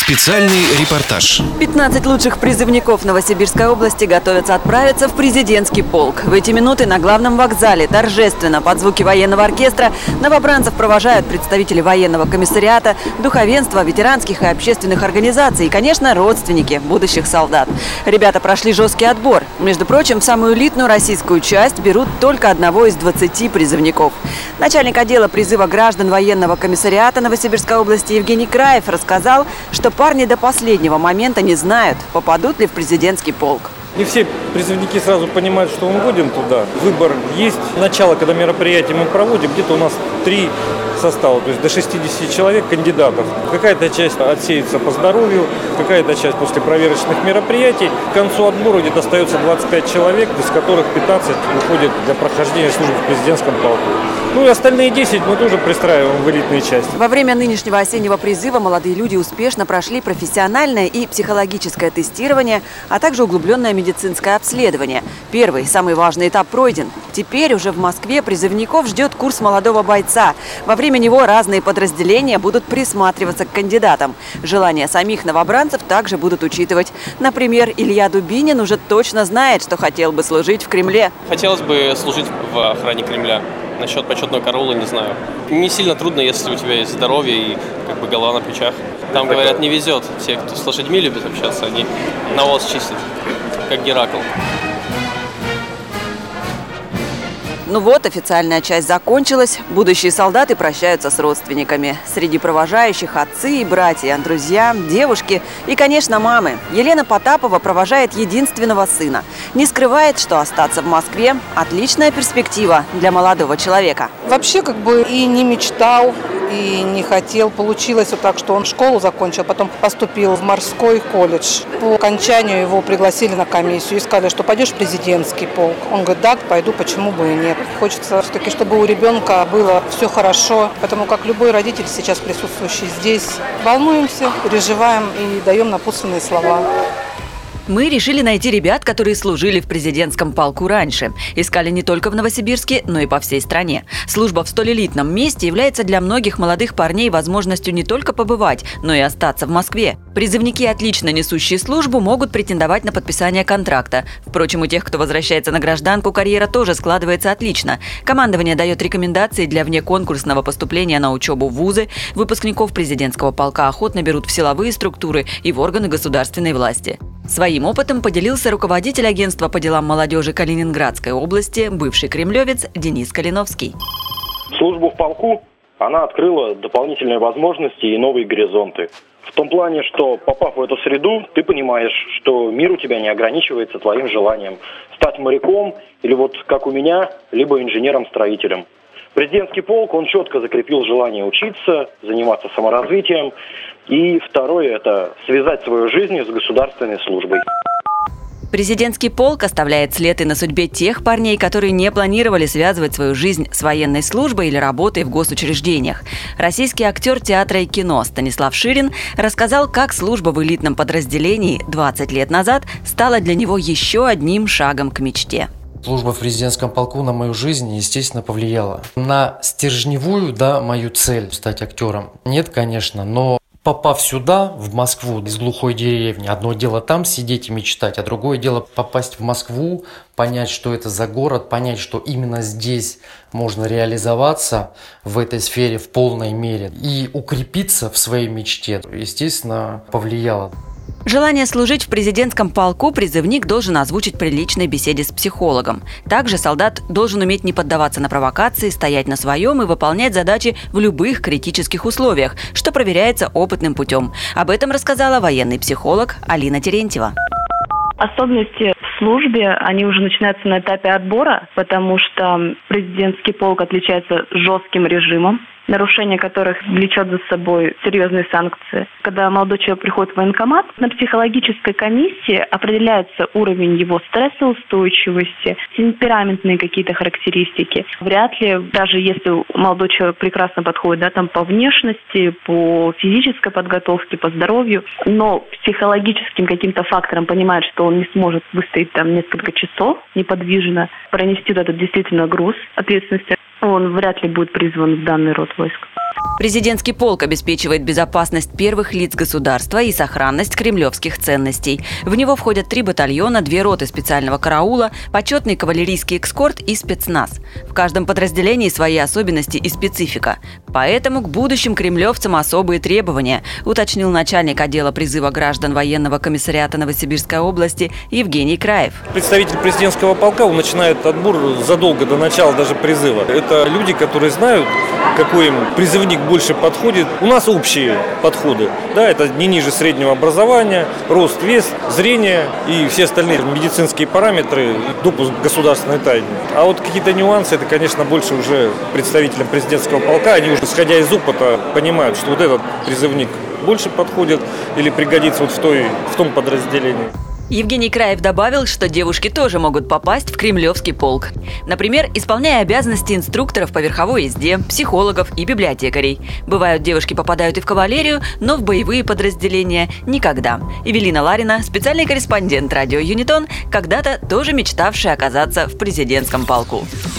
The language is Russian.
Специальный репортаж. 15 лучших призывников Новосибирской области готовятся отправиться в президентский полк. В эти минуты на главном вокзале торжественно под звуки военного оркестра новобранцев провожают представители военного комиссариата, духовенства, ветеранских и общественных организаций и, конечно, родственники будущих солдат. Ребята прошли жесткий отбор. Между прочим, в самую элитную российскую часть берут только одного из 20 призывников. Начальник отдела призыва граждан военного комиссариата Новосибирской области Евгений Краев рассказал, что парни до последнего момента не знают, попадут ли в президентский полк. Не все призывники сразу понимают, что мы будем туда. Выбор есть. Начало, когда мероприятие мы проводим, где-то у нас 3 состава, то есть до 60 человек кандидатов. Какая-то часть отсеется по здоровью, какая-то часть после проверочных мероприятий. К концу отбора где-то остается 25 человек, из которых 15 уходит для прохождения службы в президентском полку. Ну и остальные 10 мы тоже пристраиваем в элитные части. Во время нынешнего осеннего призыва молодые люди успешно прошли профессиональное и психологическое тестирование, а также углубленное медицинское обследование. Первый, самый важный этап пройден. Теперь уже в Москве призывников ждет курс молодого бойца. Во время него разные подразделения будут присматриваться к кандидатам. Желания самих новобранцев также будут учитывать. Например, Илья Дубинин уже точно знает, что хотел бы служить в Кремле. Хотелось бы служить в охране Кремля. Насчет почетного караула не знаю. Не сильно трудно, если у тебя есть здоровье и голова на плечах. Там, говорят, не везет. Те, кто с лошадьми любит общаться, они навоз чистят, как Геракл. Ну вот, официальная часть закончилась. Будущие солдаты прощаются с родственниками. Среди провожающих отцы и братья, друзья, девушки и, конечно, мамы. Елена Потапова провожает единственного сына. Не скрывает, что остаться в Москве – отличная перспектива для молодого человека. Вообще, и не мечтал, и не хотел. Получилось вот так, что он школу закончил, потом поступил в морской колледж. По окончанию его пригласили на комиссию и сказали, что пойдешь в президентский полк. Он говорит, да, пойду, почему бы и нет. Хочется все-таки, чтобы у ребенка было все хорошо. Поэтому, как любой родитель сейчас присутствующий здесь, волнуемся, переживаем и даем напутственные слова. Мы решили найти ребят, которые служили в президентском полку раньше. Искали не только в Новосибирске, но и по всей стране. Служба в столь элитном месте является для многих молодых парней возможностью не только побывать, но и остаться в Москве. Призывники, отлично несущие службу, могут претендовать на подписание контракта. Впрочем, у тех, кто возвращается на гражданку, карьера тоже складывается отлично. Командование дает рекомендации для внеконкурсного поступления на учебу в вузы. Выпускников президентского полка охотно берут в силовые структуры и в органы государственной власти. Своим опытом поделился руководитель агентства по делам молодежи Калининградской области, бывший кремлевец Денис Калиновский. Служба в полку, она открыла дополнительные возможности и новые горизонты. В том плане, что, попав в эту среду, ты понимаешь, что мир у тебя не ограничивается твоим желанием стать моряком или как у меня, либо инженером-строителем. Президентский полк, он четко закрепил желание учиться, заниматься саморазвитием. И второе – это связать свою жизнь с государственной службой. Президентский полк оставляет след и на судьбе тех парней, которые не планировали связывать свою жизнь с военной службой или работой в госучреждениях. Российский актер театра и кино Станислав Ширин рассказал, как служба в элитном подразделении 20 лет назад стала для него еще одним шагом к мечте. Служба в президентском полку на мою жизнь, естественно, повлияла. На стержневую, мою цель стать актером нет, конечно, но попав сюда, в Москву, из глухой деревни, одно дело там сидеть и мечтать, а другое дело попасть в Москву, понять, что это за город, понять, что именно здесь можно реализоваться в этой сфере в полной мере и укрепиться в своей мечте, естественно, повлияло. Желание служить в президентском полку призывник должен озвучить при личной беседе с психологом. Также солдат должен уметь не поддаваться на провокации, стоять на своем и выполнять задачи в любых критических условиях, что проверяется опытным путем. Об этом рассказала военный психолог Алина Терентьева. Особенности в службе, они уже начинаются на этапе отбора, потому что президентский полк отличается жестким режимом, нарушение которых влечет за собой серьезные санкции. Когда молодой человек приходит в военкомат, на психологической комиссии определяется уровень его стрессоустойчивости, темпераментные какие-то характеристики. Вряд ли, даже если молодой человек прекрасно подходит по внешности, по физической подготовке, по здоровью, но психологическим каким-то фактором понимает, что он не сможет выстоять несколько часов неподвижно, пронести этот действительно груз ответственности, он вряд ли будет призван в данный род войск. Президентский полк обеспечивает безопасность первых лиц государства и сохранность кремлевских ценностей. В него входят 3 батальона, 2 роты специального караула, почетный кавалерийский эскорт и спецназ. В каждом подразделении свои особенности и специфика. Поэтому к будущим кремлевцам особые требования, уточнил начальник отдела призыва граждан военного комиссариата Новосибирской области Евгений Краев. Представитель президентского полка, он начинает отбор задолго до начала даже призыва. Это люди, которые знают, какой им призывник больше подходит. У нас общие подходы. Да, это не ниже среднего образования, рост, вес, зрение и все остальные медицинские параметры, допуск к государственной тайне. А вот какие-то нюансы, это, конечно, больше уже представителям президентского полка. Они уже, исходя из опыта, понимают, что вот этот призывник больше подходит или пригодится вот в том подразделении. Евгений Краев добавил, что девушки тоже могут попасть в кремлевский полк. Например, исполняя обязанности инструкторов по верховой езде, психологов и библиотекарей. Бывают, девушки попадают и в кавалерию, но в боевые подразделения никогда. Эвелина Ларина, специальный корреспондент радио «Юнитон», когда-то тоже мечтавшая оказаться в президентском полку.